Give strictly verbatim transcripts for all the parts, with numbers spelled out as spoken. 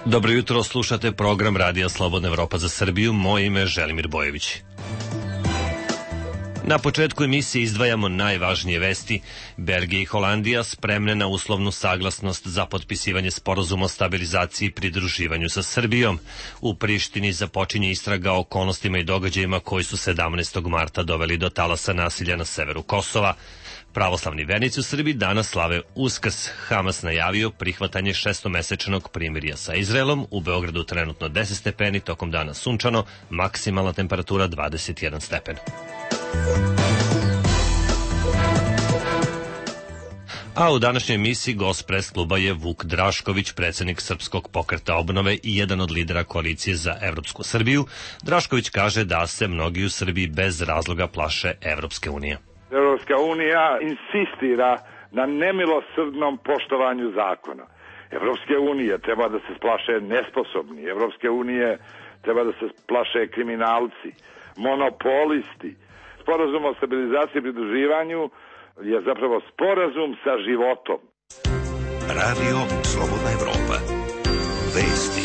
Dobro jutro, slušate program Radija Slobodna Evropa za Srbiju. Moje ime je Želimir Bojević. Na početku emisije izdvajamo najvažnije vesti. Belgija i Holandija spremne na uslovnu saglasnost za potpisivanje sporazuma o stabilizaciji i pridruživanju sa Srbijom. U Prištini započinje istraga o okolnostima i događajima koji su sedamnaestog marta doveli do talasa nasilja na severu Kosova. Pravoslavni vernici u Srbiji danas slave Uskrs. Hamas najavio prihvatanje šestomesečnog primirja sa Izraelom. U Beogradu trenutno deset stepeni, tokom dana sunčano, maksimalna temperatura dvadeset jedan stepen. A u današnjoj emisiji gost pres kluba je Vuk Drašković, predsednik Srpskog pokreta obnove i jedan od lidera koalicije za Evropsku Srbiju. Drašković kaže da se mnogi u Srbiji bez razloga plaše Evropske unije. Evropska unija insistira na nemilosrdnom poštovanju zakona. Evropske unije treba da se splaše nesposobni. Evropske unije treba da se splaše kriminalci, monopolisti. Sporazum o stabilizaciji i pridruživanju je zapravo sporazum sa životom. Radio Slobodna Evropa. Vesti.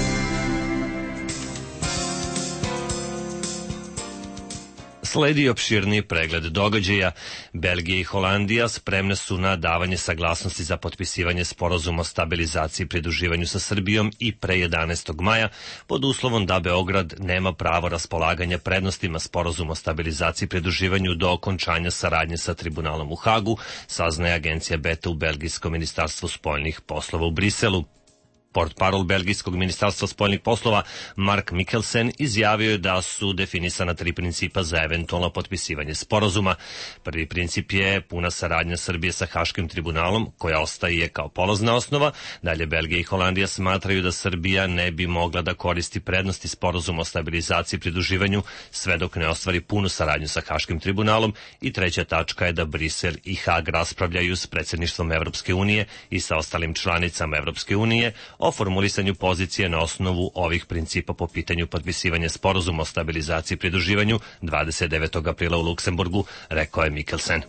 Sledi opširniji pregled događaja. Belgija i Holandija spremne su na davanje saglasnosti za potpisivanje sporazuma o stabilizaciji i pridruživanju sa Srbijom i pre jedanaestog maja, pod uslovom da Beograd nema pravo raspolaganja prednostima sporazuma o stabilizaciji i pridruživanju do okončanja saradnje sa tribunalom u Hagu, saznaje agencija Beta u Belgijskom ministarstvu spoljnih poslova u Briselu. Portparol Belgijskog ministarstva spoljnih poslova Mark Mikkelsen izjavio je da su definisana tri principa za eventualno potpisivanje sporazuma. Prvi princip je puna saradnja Srbije sa Haškim tribunalom, koja ostaje kao polazna osnova. Dalje, Belgija i Holandija smatraju da Srbija ne bi mogla da koristi prednosti sporazuma o stabilizaciji i pridruživanju sve dok ne ostvari punu saradnju sa Haškim tribunalom. I treća tačka je da Brisel i Hag raspravljaju s predsjedništvom Evropske unije i sa ostalim članicama Evropske unije o formulisanju pozicije na osnovu ovih principa po pitanju potpisivanja sporazuma o stabilizaciji i pridruživanju dvadeset devetog aprila u Luksemburgu, rekao je Mikkelsen.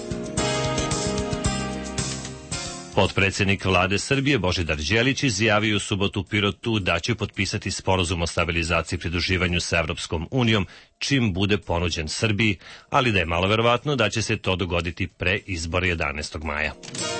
Potpredsjednik vlade Srbije Božidar Đelić izjavio u subotu u Pirotu da će potpisati sporazum o stabilizaciji i pridruživanju sa Evropskom unijom čim bude ponuđen Srbiji, ali da je malo verovatno da će se to dogoditi pre izbora jedanaestog maja.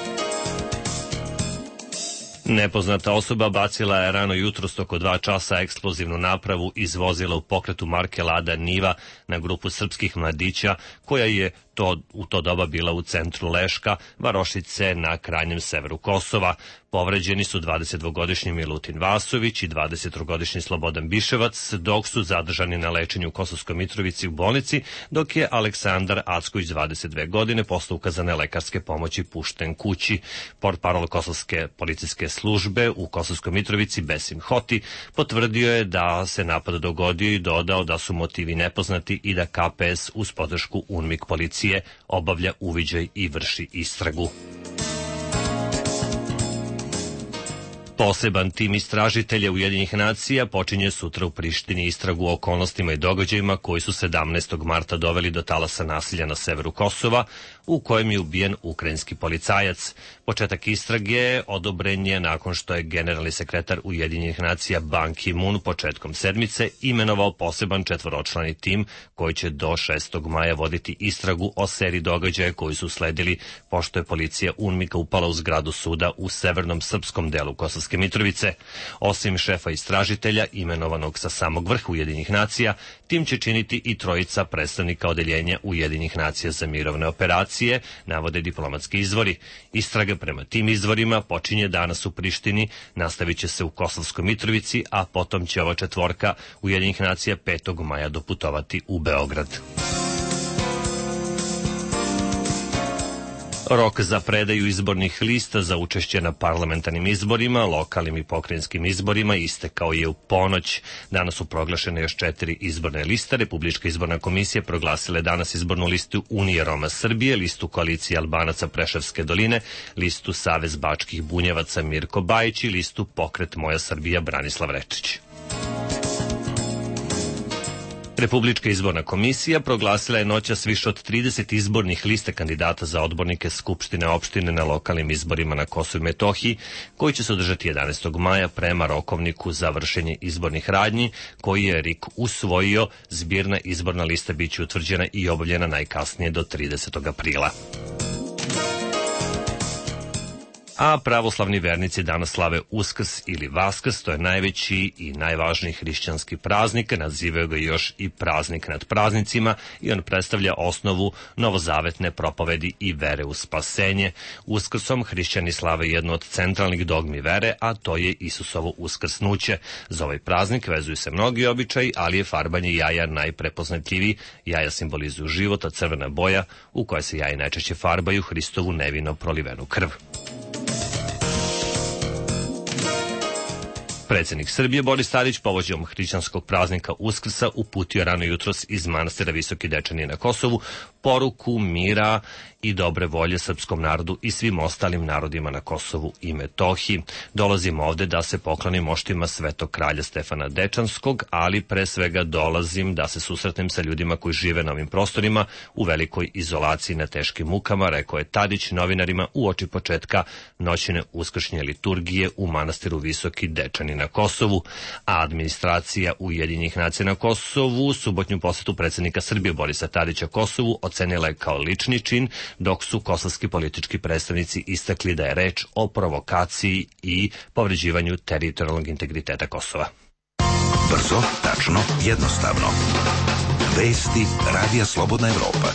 Nepoznata osoba bacila je rano jutros oko dva časa eksplozivnu napravu iz vozila u pokretu marke Lada Niva na grupu srpskih mladića koja je to, u to doba bila u centru Leška, varošice na krajnjem severu Kosova. Povređeni su dvadesetdvogodišnji Milutin Vasović i dvadesettrogodišnji Slobodan Biševac, dok su zadržani na lečenju u Kosovskoj Mitrovici u bolnici, dok je Aleksandar Acković, dvadeset dve godine, posle ukazane lekarske pomoći pušten kući. Portparol Kosovske policijske službe u Kosovskoj Mitrovici Besim Hoti potvrdio je da se napad dogodio i dodao da su motivi nepoznati i da K P S uz podršku UNMIK policije obavlja uviđaj i vrši istragu. Poseban tim istražitelja Ujedinjenih nacija počinje sutra u Prištini istragu o okolnostima i događajima koji su sedamnaestog marta doveli do talasa nasilja na severu Kosova, u kojem je ubijen ukrajinski policajac. Početak istrage odobren je nakon što je generalni sekretar Ujedinjenih nacija Ban Ki-moon početkom sedmice imenovao poseban četvoročlani tim koji će do šestog maja voditi istragu o seriji događaja koji su sledili pošto je policija UNMIK-a upala u zgradu suda u severnom srpskom delu Kosovske Mitrovice. Osim šefa istražitelja, imenovanog sa samog vrha Ujedinjenih nacija, tim će činiti i trojica predstavnika odeljenja Ujedinjenih nacija za mirovne operacije, navode diplomatski izvori. Istraga prema tim izvorima počinje danas u Prištini, nastavit će se u Kosovskoj Mitrovici, a potom će ova četvorka Ujedinjenih nacija petog maja doputovati u Beograd. Rok za predaju izbornih lista za učešće na parlamentarnim izborima, lokalnim i pokrajinskim izborima istekao je u ponoć. Danas su proglašene još četiri izborne liste. Republička izborna komisija proglasila je danas izbornu listu Unije Roma Srbije, listu Koalicije Albanaca Preševske doline, listu Savez bačkih bunjevaca Mirko Bajić i listu Pokret Moja Srbija Branislav Rečić. Republička izborna komisija proglasila je noćas više od trideset izbornih liste kandidata za odbornike Skupštine opštine na lokalnim izborima na Kosovu i Metohiji, koji će se održati jedanaestog maja prema rokovniku za vršenje izbornih radnji, koji je R I K usvojio. Zbirna izborna lista biće utvrđena i objavljena najkasnije do tridesetog aprila. A pravoslavni vernici danas slave Uskrs ili Vaskrs, to je najveći i najvažniji hrišćanski praznik, nazivaju ga još i praznik nad praznicima i on predstavlja osnovu novozavetne propovedi i vere u spasenje. Uskrsom hrišćani slave jednu od centralnih dogmi vere, a to je Isusovo uskrsnuće. Za ovaj praznik vezuju se mnogi običaji, ali je farbanje jaja najprepoznatljiviji. Jaja simbolizuju život, a crvena boja u kojoj se jaja najčešće farbaju Hristovu nevino prolivenu krv. Predsjednik Srbije Boris Tadić povođom hrišćanskog praznika Uskrsa uputio rano jutros iz manastira Visoki Dečani na Kosovu poruku mira i dobre volje srpskom narodu i svim ostalim narodima na Kosovu i Metohiji. Dolazim ovde da se poklonim moštima Svetog kralja Stefana Dečanskog, ali pre svega dolazim da se susretnem sa ljudima koji žive na ovim prostorima u velikoj izolaciji na teškim mukama, rekao je Tadić novinarima uoči početka noćne uskršnje liturgije u manastiru Visoki Dečani na Kosovu. A administracija Ujedinjenih nacija na Kosovu subotnju posetu predsjednika Srbije Borisa Tadića Kosovu ocenila je kao lični čin, dok su kosovski politički predstavnici istakli da je reč o provokaciji i povređivanju teritorijalnog integriteta Kosova. Brzo, tačno, jednostavno. Vesti Radija Slobodna Evropa.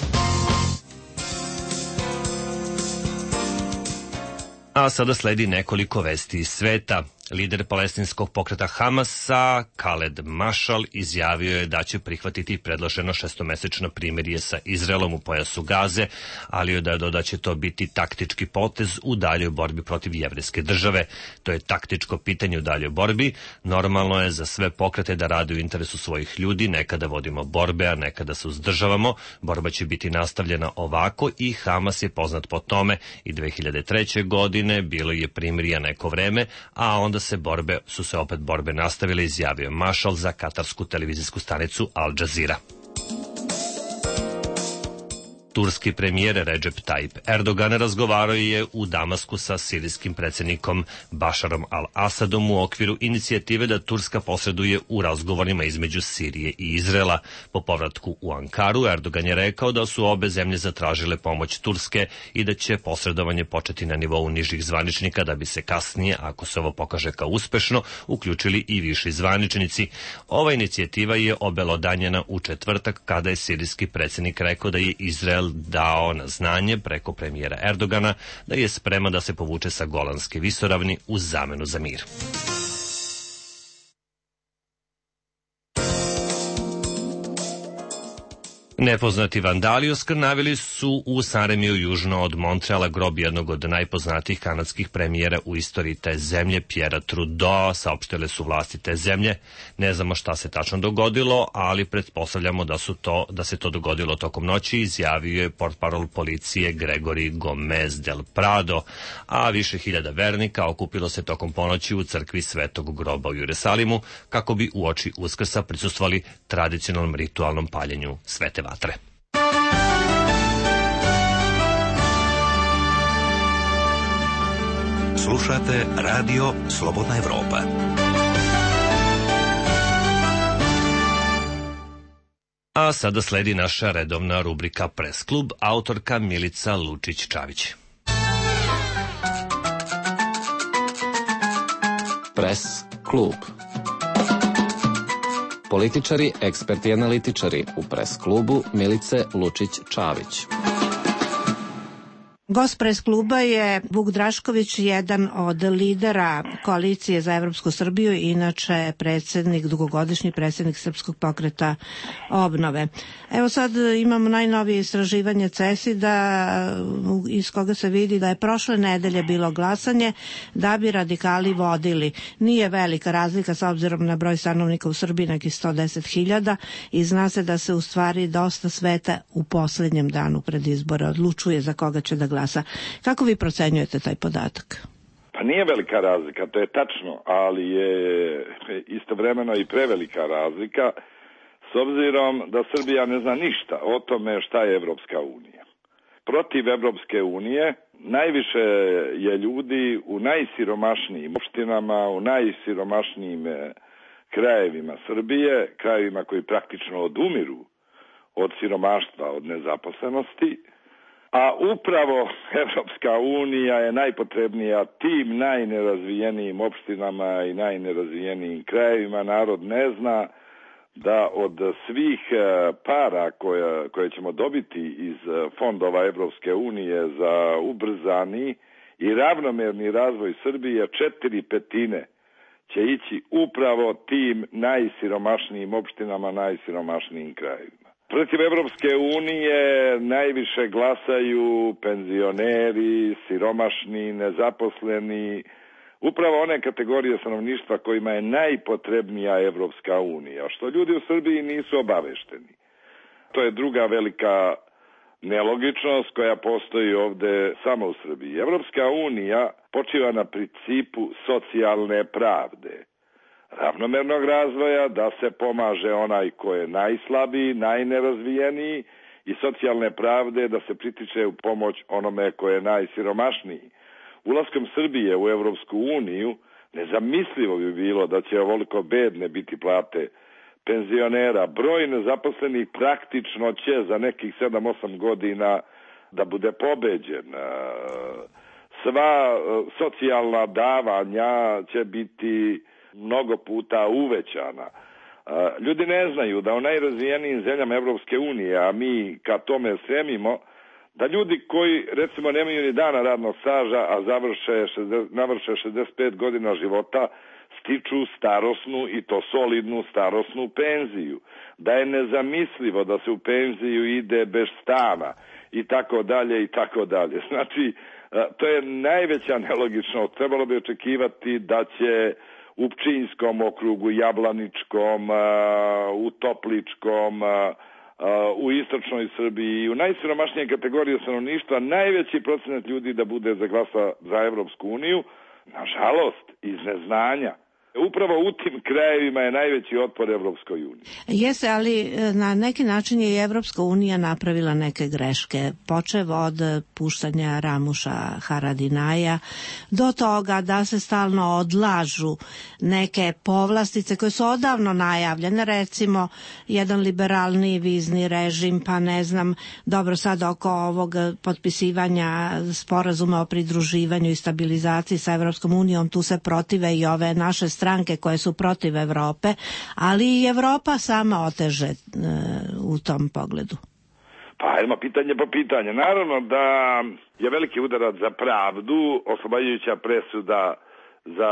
A sada sledi nekoliko vesti iz sveta. Lider palestinskog pokreta Hamasa, Khaled Mashal, izjavio je da će prihvatiti predloženo šestomesečno primirje sa Izraelom u pojasu Gaze, ali je da da će to biti taktički potez u daljoj borbi protiv jevrejske države. To je taktičko pitanje u daljoj borbi. Normalno je za sve pokrete da rade u interesu svojih ljudi, nekada vodimo borbe, a nekada se uzdržavamo. Borba će biti nastavljena ovako i Hamas je poznat po tome. I dve hiljade treće. godine bilo je primirja neko vreme, a onda se borbe, su se opet borbe nastavile, izjavio Mashal za katarsku televizijsku stanicu Al Jazeera. Turski premijer Recep Tayyip Erdogan razgovarao je u Damasku sa sirijskim predsjednikom Bašarom al-Asadom u okviru inicijative da Turska posreduje u razgovorima između Sirije i Izraela. Po povratku u Ankaru, Erdogan je rekao da su obe zemlje zatražile pomoć Turske i da će posredovanje početi na nivou nižih zvaničnika da bi se kasnije, ako se ovo pokaže kao uspešno, uključili i viši zvaničnici. Ova inicijativa je obelodanjena u četvrtak kada je sirijski predsjednik rekao da je Izrael dao na znanje preko premijera Erdogana da je spreman da se povuče sa Golanske visoravni u zamenu za mir. Nepoznati vandali oskrnavili su u Saremiju južno od Montreala grob jednog od najpoznatijih kanadskih premijera u istoriji te zemlje, Pierre Trudeau, saopštile su vlasti te zemlje. Ne znamo šta se tačno dogodilo, ali pretpostavljamo da su to da se to dogodilo tokom noći, izjavio je portparol policije Gregory Gomez del Prado, a više hiljada vernika okupilo se tokom ponoći u crkvi Svetog groba u Jerusalimu kako bi uoči Uskrsa prisustvovali tradicionalnom ritualnom paljenju svete vatre. Slušate Radio Slobodna Evropa. A sada sledi naša redovna rubrika Press klub, autorka Milica Lučić-Čavić. Press klub. Političari, eksperti i analitičari u Press klubu Milice Lučić-Čavić. Gost Press kluba je Vuk Drašković, jedan od lidera Koalicije za Evropsku Srbiju, inače predsjednik, dugogodišnji predsjednik Srpskog pokreta obnove. Evo sad imamo najnovije istraživanje CESID-a iz koga se vidi da je prošle nedelje bilo glasanje da bi radikali vodili. Nije velika razlika s obzirom na broj stanovnika u Srbiji, nekih sto deset hiljada, i zna se da se u stvari dosta sveta u posljednjem danu pred izbore odlučuje za koga će da glasa. Kako vi procenjujete taj podatak? Pa nije velika razlika, to je tačno, ali je istovremeno i prevelika razlika s s obzirom da Srbija ne zna ništa o tome šta je Evropska unija. Protiv Evropske unije najviše je ljudi u najsiromašnijim opštinama, u najsiromašnijim krajevima Srbije, krajevima koji praktično odumiru od siromaštva, od nezaposlenosti, a upravo Evropska unija je najpotrebnija tim najnerazvijenijim opštinama i najnerazvijenijim krajevima. Narod ne zna da od svih para koje, koje ćemo dobiti iz fondova Evropske unije za ubrzani i ravnomerni razvoj Srbije, četiri petine će ići upravo tim najsiromašnijim opštinama, najsiromašnijim krajevima. Protiv Evropske unije najviše glasaju penzioneri, siromašni, nezaposleni, upravo one kategorije stanovništva kojima je najpotrebnija Evropska unija, što ljudi u Srbiji nisu obavešteni. To je druga velika nelogičnost koja postoji ovde samo u Srbiji. Evropska unija počiva na principu socijalne pravde, ravnomernog razvoja, da se pomaže onaj ko je najslabiji, najnerazvijeniji, i socijalne pravde da se pritiče u pomoć onome ko je najsiromašniji. Ulaskom Srbije u Evropsku uniju nezamislivo bi bilo da će ovoliko bedne biti plate penzionera. Broj nezaposlenih praktično će za nekih sedam osam godina da bude pobeđen. Sva socijalna davanja će biti mnogo puta uvećana. Ljudi ne znaju da u najrazvijenijim zemljama Evropske unije, a mi ka tome stremimo, da ljudi koji recimo nemaju ni dana radnog staža, a završe navrše šezdeset pet godina života, stiču starosnu i to solidnu starosnu penziju. Da je nezamislivo da se u penziju ide bez stana i tako dalje i tako dalje. Znači, to je najveća nelogičnost. Trebalo bi očekivati da će u Pčinjskom okrugu, Jablaničkom, u Topličkom, u istočnoj Srbiji i u najsiromašnije kategorije stanovništva najveći procenat ljudi da bude za glasa za Evropsku uniju, nažalost, iz neznanja. Upravo u tim krajevima je najveći otpor Evropskoj uniji. Jeste, ali na neki način je i Evropska unija napravila neke greške, počev od puštanja Ramuša Haradinaja do toga da se stalno odlažu neke povlastice koje su odavno najavljene, recimo jedan liberalni vizni režim, pa ne znam, dobro sad oko ovog potpisivanja sporazuma o pridruživanju i stabilizaciji sa Evropskom unijom, tu se protive i ove naše strane stranke koje su protiv Evrope, ali i Evropa sama oteže e, u tom pogledu. Pa, ima pitanje po pitanje. Naravno da je veliki udarac za pravdu oslobađajuća presuda za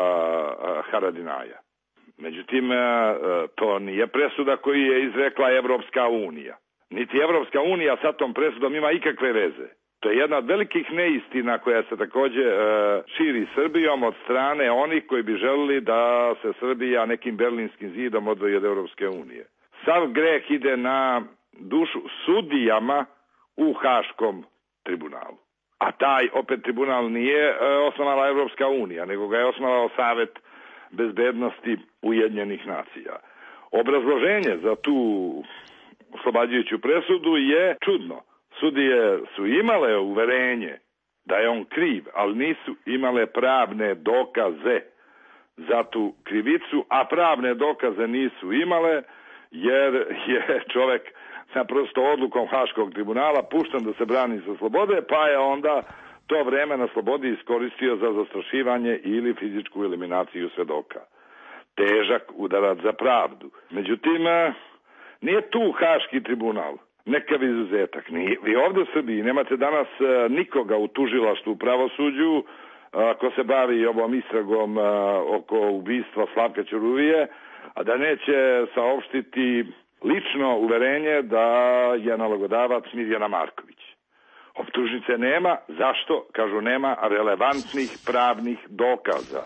Haradinaja. Međutim, to nije presuda koju je izrekla Evropska unija. Niti Evropska unija sa tom presudom ima ikakve veze. To je jedna od velikih neistina koja se takođe e, širi Srbijom od strane onih koji bi želeli da se Srbija nekim berlinskim zidom odvoji od Evropske unije. Sav greh ide na dušu sudijama u Haškom tribunalu. A taj opet tribunal nije e, osnovala Evropska unija, nego ga je osnovao Savet bezbednosti Ujedinjenih nacija. Obrazloženje za tu oslobađajuću presudu je čudno. Sudije su imale uverenje da je on kriv, ali nisu imale pravne dokaze za tu krivicu, a pravne dokaze nisu imale jer je čovek naprosto odlukom Haškog tribunala pušten da se brani sa slobode, pa je onda to vreme na slobodi iskoristio za zastrašivanje ili fizičku eliminaciju svedoka. Težak udarac za pravdu. Međutim, nije tu Haški tribunal nekav izuzetak. Vi ovde u Srbiji nemate danas nikoga u tužilaštvu u pravosuđu ko se bavi ovom istragom oko ubistva Slavka Ćuruvije, a da neće saopštiti lično uverenje da je nalogodavac Mirjana Marković. Optužnice nema. Zašto? Kažu nema relevantnih pravnih dokaza.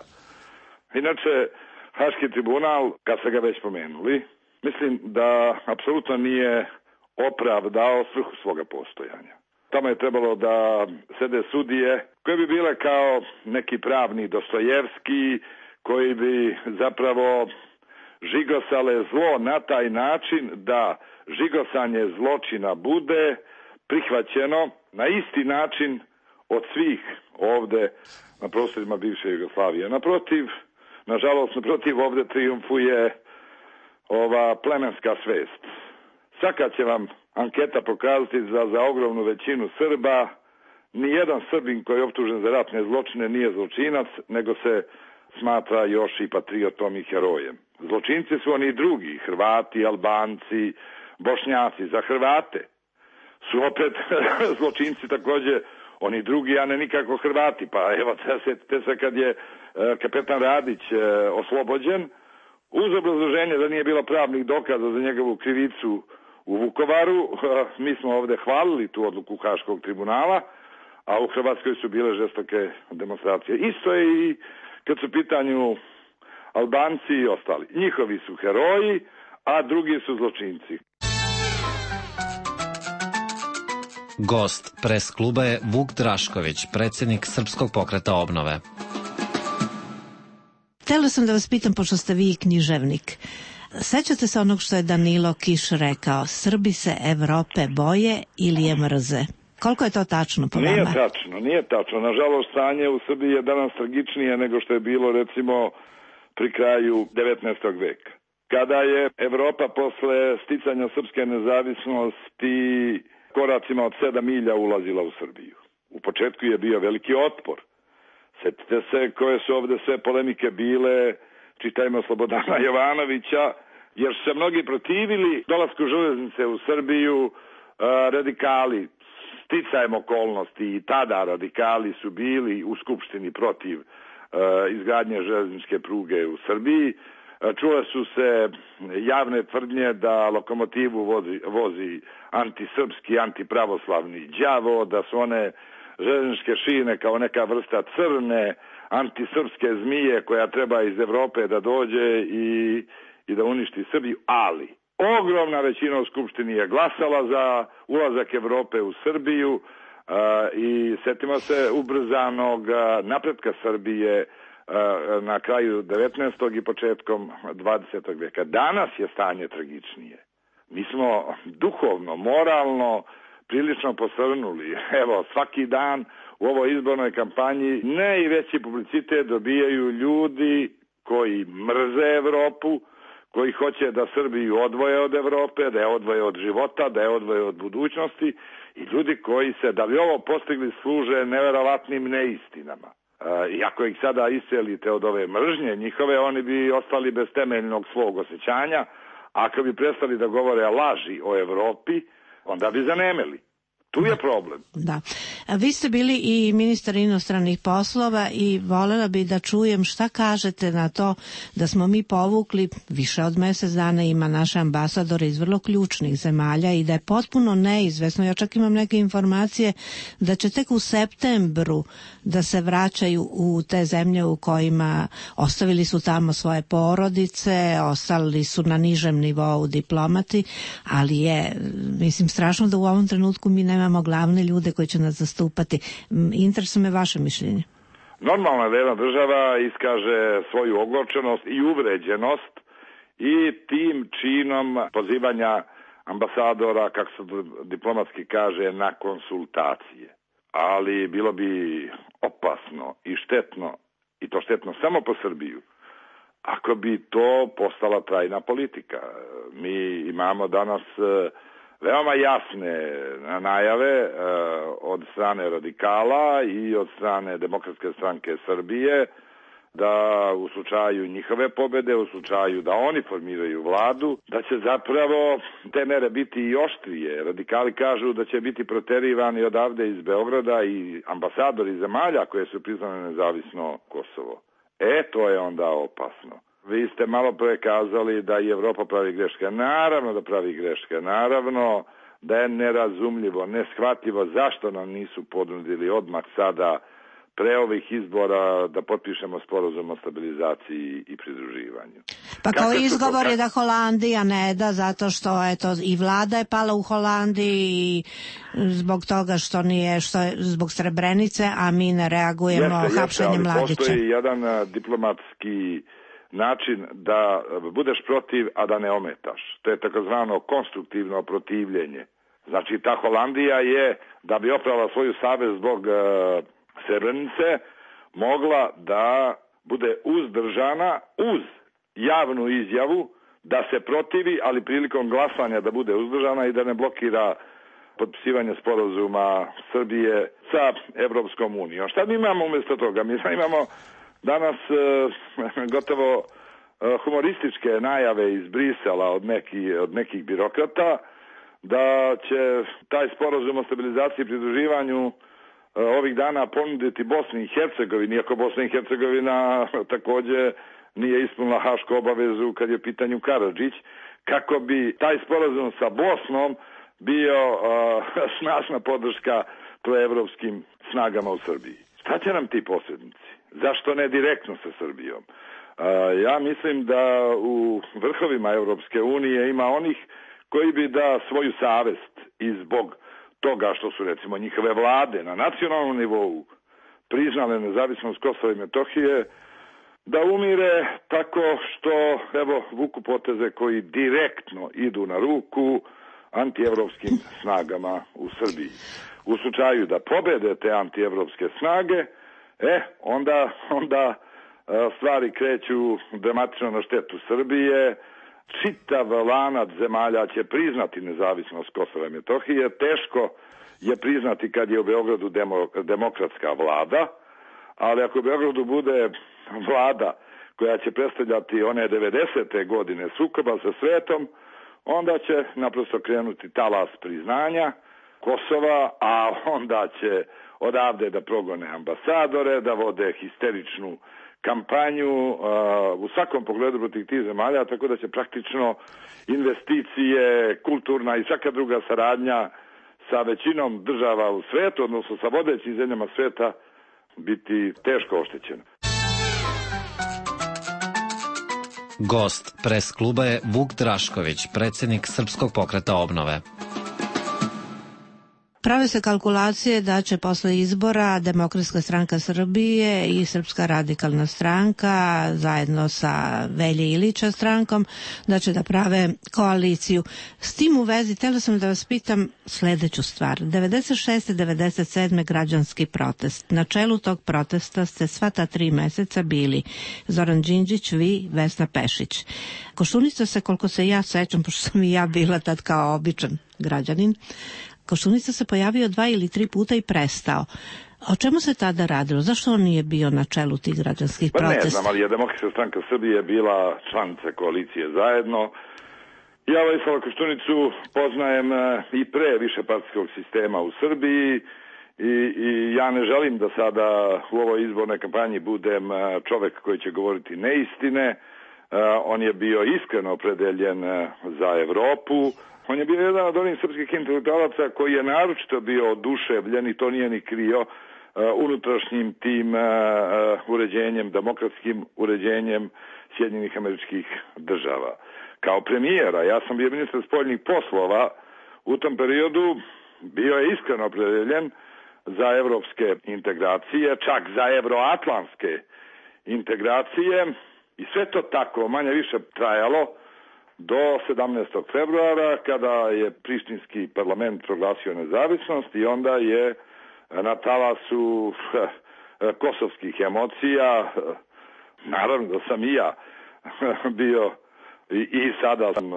Inače, Haški tribunal, kad ste ga već pomenuli, mislim da apsolutno nije opravdao svrhu svoga postojanja. Tamo je trebalo da sede sudije koje bi bile kao neki pravni Dostojevski, koji bi zapravo žigosale zlo na taj način da žigosanje zločina bude prihvaćeno na isti način od svih ovde na prostorima bivše Jugoslavije. Naprotiv, nažalost, naprotiv ovde triumfuje ova plemenska svest. Svaka će vam anketa pokazati da za ogromnu većinu Srba nijedan Srbin koji je optužen za ratne zločine nije zločinac, nego se smatra još i patriotom i herojem. Zločinci su oni drugi, Hrvati, Albanci, Bošnjaci. Za Hrvate su opet zločinci takođe oni drugi, a ne nikako Hrvati. Pa evo, te se kad je kapetan Radić oslobođen, uz obrazloženje da nije bilo pravnih dokaza za njegovu krivicu u Vukovaru, mi smo ovde hvalili tu odluku Haškog tribunala, a u Hrvatskoj su bile žestoke demonstracije. Isto je i kad su pitanju Albanci i ostali. Njihovi su heroji, a drugi su zločinci. Gost pres kluba je Vuk Drašković, predsjednik Srpskog pokreta obnove. Htela sam da vas pitam, pošto ste vi književnik. Sećate se onog što je Danilo Kiš rekao, Srbi se Evrope boje ili je mrze? Koliko je to tačno po vama? Nije tačno, nije tačno. Nažalost, stanje u Srbiji je danas tragičnije nego što je bilo, recimo, pri kraju devetnaestog veka. Kada je Evropa posle sticanja srpske nezavisnosti koracima od sedam milja ulazila u Srbiju. U početku je bio veliki otpor. Sjetite se koje su ovde sve polemike bile, čitajmo Slobodana Jovanovića, jer su se mnogi protivili dolasku železnice u Srbiju, radikali, sticajem okolnosti i tada radikali su bili u Skupštini protiv izgradnje železničke pruge u Srbiji. Čule su se javne tvrdnje da lokomotivu vozi, vozi antisrpski, antipravoslavni đavo, da su one železničke šine kao neka vrsta crne antisrpske zmije koja treba iz Evrope da dođe i, i da uništi Srbiju, ali ogromna većina u Skupštini je glasala za ulazak Evrope u Srbiju uh, i setimo se ubrzanog napretka Srbije uh, na kraju devetnaestog i početkom dvadesetog veka. Danas je stanje tragičnije. Mi smo duhovno, moralno prilično posrnuli. Evo, svaki dan u ovoj izbornoj kampanji najveći publicitet dobijaju ljudi koji mrze Evropu, koji hoće da Srbiju odvoje od Evrope, da je odvoje od života, da je odvoje od budućnosti i ljudi koji se, da bi ovo postigli, služe neverovatnim neistinama. E, I ako ih sada iselite od ove mržnje njihove, oni bi ostali bez temeljnog svog osjećanja, a ako bi prestali da govore laži o Evropi, onda bi zanemeli. Tu je problem. Da. A vi ste bili i ministar inostranih poslova i volela bi da čujem šta kažete na to da smo mi povukli više od mesec dana, ima naše ambasadore iz vrlo ključnih zemalja i da je potpuno neizvesno, ja čak imam neke informacije da će tek u septembru da se vraćaju u te zemlje u kojima ostavili su tamo svoje porodice, ostali su na nižem nivou diplomati, ali je, mislim, strašno da u ovom trenutku mi ne imamo glavne ljude koji će nas zastupati. Interesuje me vaše mišljenje. Normalno je da jedna država iskaže svoju ogorčenost i uvređenost i tim činom pozivanja ambasadora, kako se diplomatski kaže, na konsultacije. Ali bilo bi opasno i štetno, i to štetno samo po Srbiju, ako bi to postala trajna politika. Mi imamo danas veoma jasne najave uh, od strane radikala i od strane Demokratske stranke Srbije da u slučaju njihove pobede, u slučaju da oni formiraju vladu, da će zapravo te mere biti i oštrije. Radikali kažu da će biti proterivani odavde iz Beograda i ambasadori zemalja koje su priznane nezavisno Kosovo. E, to je onda opasno. Vi ste malo pre kazali da i Evropa pravi greške. Naravno da pravi greške. Naravno da je nerazumljivo, neshvatljivo zašto nam nisu ponudili odmah sada pre ovih izbora da potpišemo sporazum o stabilizaciji i pridruživanju. Pa kao izgovor je da Holandija ne da, zato što eto, i vlada je pala u Holandiji i zbog toga što nije, što je zbog Srebrenice, a mi ne reagujemo hapšenjem Mladića. Postoji jedan diplomatski način da budeš protiv, a da ne ometaš. To je takozvano konstruktivno protivljenje. Znači, ta Holandija je, da bi oprala svoju savez zbog e, Srebrenice, mogla da bude uzdržana uz javnu izjavu da se protivi, ali prilikom glasanja da bude uzdržana i da ne blokira potpisivanje sporazuma Srbije sa Evropskom unijom. Šta mi imamo umjesto toga? Mi imamo danas e, gotovo e, humorističke najave iz Brisela od, neki, od nekih birokrata da će taj sporazum o stabilizaciji i pridruživanju e, ovih dana ponuditi Bosni i Hercegovini, iako Bosna i Hercegovina takođe nije ispunila hašku obavezu kad je u pitanju Karadžić, kako bi taj sporazum sa Bosnom bio uh, snažna podrška proevropskim snagama u Srbiji. Šta će nam ti posrednici? Zašto ne direktno sa Srbijom? Uh, ja mislim da u vrhovima Evropske unije ima onih koji bi da svoju savest i zbog toga što su recimo njihove vlade na nacionalnom nivou priznale nezavisnost Kosova i Metohije, da umire tako što, evo, vuku poteze koji direktno idu na ruku antievropskim snagama u Srbiji. U slučaju da pobede te antievropske snage, e, onda, onda stvari kreću dramatično na štetu Srbije, čitav lanac zemalja će priznati nezavisnost Kosova i Metohije, teško je priznati kad je u Beogradu demo, demokratska vlada, ali ako u Beogradu bude vlada koja će predstavljati one devedesete godine sukoba sa svetom, onda će naprosto krenuti talas priznanja Kosova, a onda će odavde da progone ambasadore, da vode histeričnu kampanju uh, u svakom pogledu protiv tih zemalja, tako da će praktično investicije, kulturna i svaka druga saradnja sa većinom država u svetu, odnosno sa vodećim zemljama sveta, biti teško oštećena. Gost pres kluba je Vuk Drašković, predsjednik Srpskog pokreta obnove. Prave se kalkulacije da će posle izbora Demokratska stranka Srbije i Srpska radikalna stranka zajedno sa Velje Ilića strankom da će da prave koaliciju. S tim u vezi htjela sam da vas pitam sledeću stvar. devedeset šeste devedeset sedme građanski protest. Na čelu tog protesta ste sva ta tri meseca bili Zoran Đinđić, vi, Vesna Pešić. Koštunica se, koliko se ja sećam, pošto sam i ja bila tad kao običan građanin, Koštunica se pojavio dva ili tri puta i prestao. O čemu se tada radilo? Zašto on nije bio na čelu tih građanskih protesta? Pa ne znam, ali je Demokratska stranka Srbije bila članica koalicije zajedno. Ja Vojislava Koštunicu poznajem i pre višepartijskog sistema u Srbiji i, i ja ne želim da sada u ovoj izbornoj kampanji budem čovek koji će govoriti neistine. On je bio iskreno opredeljen za Evropu. On je bio jedan od onih srpskih intelektualaca koji je naročito bio oduševljen i to nije ni krio uh, unutrašnjim tim uh, uređenjem, demokratskim uređenjem Sjedinjenih Američkih Država. Kao premijera, ja sam bio ministar spoljnih poslova, u tom periodu bio je iskreno opredeljen za evropske integracije, čak za evroatlantske integracije i sve to tako manje više trajalo do sedamnaestog februara kada je prištinski parlament proglasio nezavisnost i onda je na talasu kosovskih emocija, naravno da sam i ja bio i, i sada sam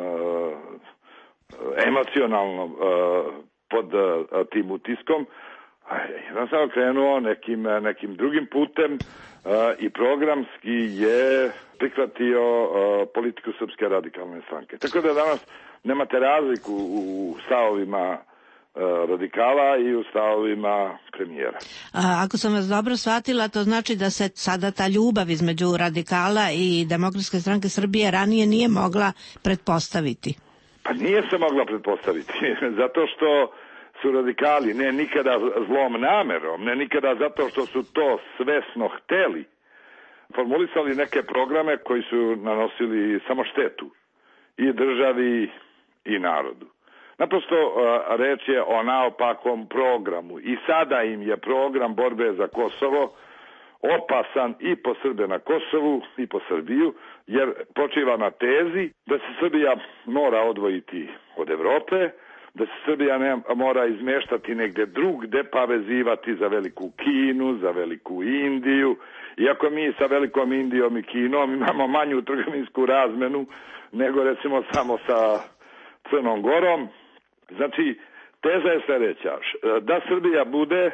emocionalno pod tim utiskom, ja sam krenuo nekim, nekim drugim putem uh, i programski je prihvatio uh, politiku Srpske radikalne stranke. Tako da danas nemate razliku u stavovima uh, radikala i u stavovima premijera. A, ako sam vas dobro shvatila, to znači da se sada ta ljubav između radikala i Demokratske stranke Srbije ranije nije mogla pretpostaviti. Pa nije se mogla pretpostaviti, zato što su radikali, ne nikada zlom namerom, ne nikada zato što su to svesno hteli, formulisali neke programe koji su nanosili samo štetu i državi i narodu. Naprosto reč je o naopakom programu i sada im je program borbe za Kosovo opasan i po Srbe na Kosovu i po Srbiju, jer počiva na tezi da se Srbija mora odvojiti od Evrope, da se Srbija ne mora izmeštati negde drugde pa vezivati za veliku Kinu, za veliku Indiju. Iako mi sa velikom Indijom i Kinom imamo manju trgovinsku razmenu nego recimo samo sa Crnom Gorom. Znači, teza je sledeća, da Srbija bude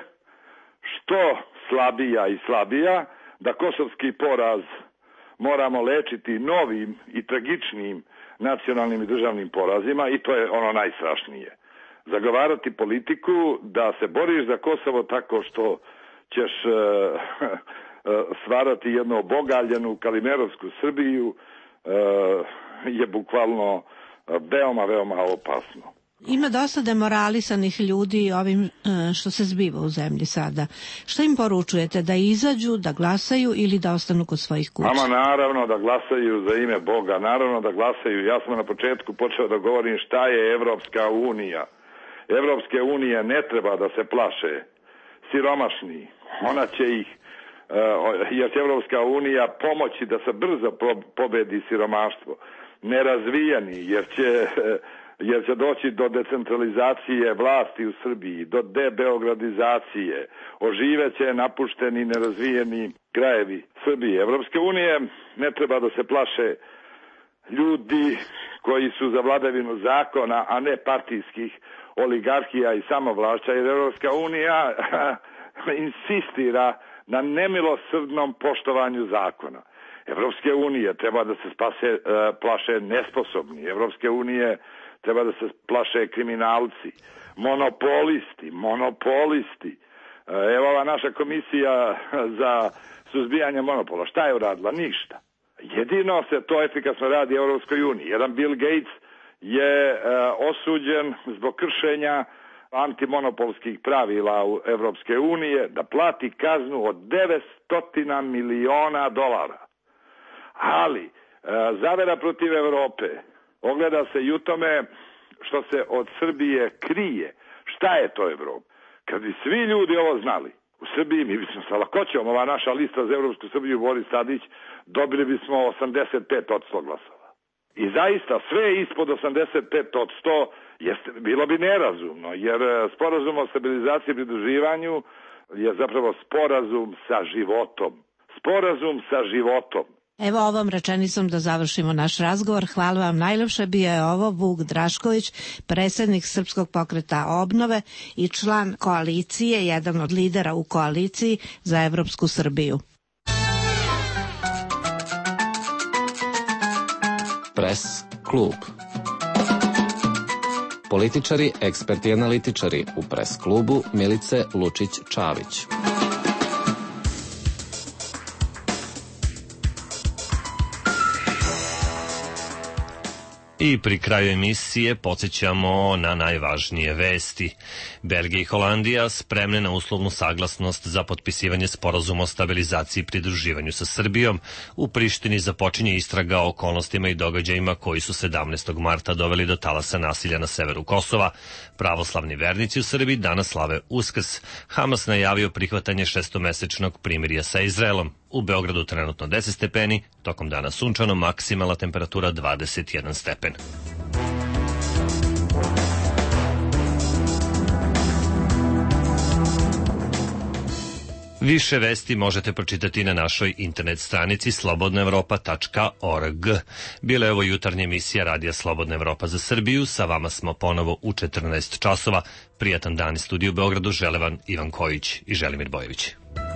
što slabija i slabija, da kosovski poraz moramo lečiti novim i tragičnim nacionalnim i državnim porazima i to je ono najstrašnije. Zagovarati politiku da se boriš za Kosovo tako što ćeš uh, stvarati jednu obogaljenu kalimerovsku Srbiju uh, je bukvalno veoma, veoma opasno. Ima dosta demoralisanih ljudi ovim što se zbiva u zemlji sada. Što im poručujete? Da izađu, da glasaju ili da ostanu kod svojih kuća? Ama naravno da glasaju za ime Boga, naravno da glasaju. Ja sam na početku počeo da govorim šta je Evropska unija. Evropske unije ne treba da se plaše siromašni. Ona će ih, jer će Evropska unija pomoći da se brzo pobedi siromaštvo. Nerazvijeni, jer će... jer će doći do decentralizacije vlasti u Srbiji, do debeogradizacije, oživeće napušteni nerazvijeni krajevi Srbije. Evropske unije ne treba da se plaše ljudi koji su za vladavinu zakona, a ne partijskih oligarhija i samovlašća, jer Evropska unija insistira na nemilosrdnom poštovanju zakona. Evropske unije treba da se spase, plaše nesposobni. Evropske unije treba da se plaše kriminalci, monopolisti, monopolisti. Evo ova naša komisija za suzbijanje monopola. Šta je uradila? Ništa. Jedino se to efikasno radi u Evropskoj uniji. Jedan Bill Gates je e, osuđen zbog kršenja antimonopolskih pravila u Evropske unije da plati kaznu od devetsto miliona dolara. Ali e, zavera protiv Evrope ogleda se i u tome što se od Srbije krije. Šta je to Evropa? Kad bi svi ljudi ovo znali, u Srbiji mi bismo sa lakoćom, ova naša lista za Evropsku Srbiju, Boris Tadić, dobili bismo osamdeset pet posto glasova. I zaista sve ispod osamdeset pet posto jeste, bilo bi nerazumno, jer sporazum o stabilizaciji i pridruživanju je zapravo sporazum sa životom. Sporazum sa životom. Evo ovom rečenicom da završimo naš razgovor. Hvala vam najlepše. Bio je ovo Vuk Drašković, predsjednik Srpskog pokreta Obnove i član koalicije, jedan od lidera u koaliciji za Evropsku Srbiju. Pres klub. Političari, eksperti i analitičari u Pres klubu Milice Lučić-Čavić. I pri kraju emisije podsjećamo na najvažnije vesti. Belgija i Holandija spremne na uslovnu saglasnost za potpisivanje sporazuma o stabilizaciji i pridruživanju sa Srbijom. U Prištini započinje istraga o okolnostima i događajima koji su sedamnaestog marta doveli do talasa nasilja na severu Kosova. Pravoslavni vernici u Srbiji danas slave Uskrs. Hamas najavio prihvatanje šestomesečnog primirja sa Izraelom. U Beogradu trenutno deset stepeni, tokom dana sunčano, maksimalna temperatura dvadeset jedan stepen. Više vesti možete pročitati na našoj internet stranici slobodna evropa tačka org. Bila je ovo jutarnja emisija Radija Slobodna Evropa za Srbiju. Sa vama smo ponovo u četrnaest časova. Prijatan dan iz studiju u Beogradu žele vam Ivan Kojić i Želimir Bojević.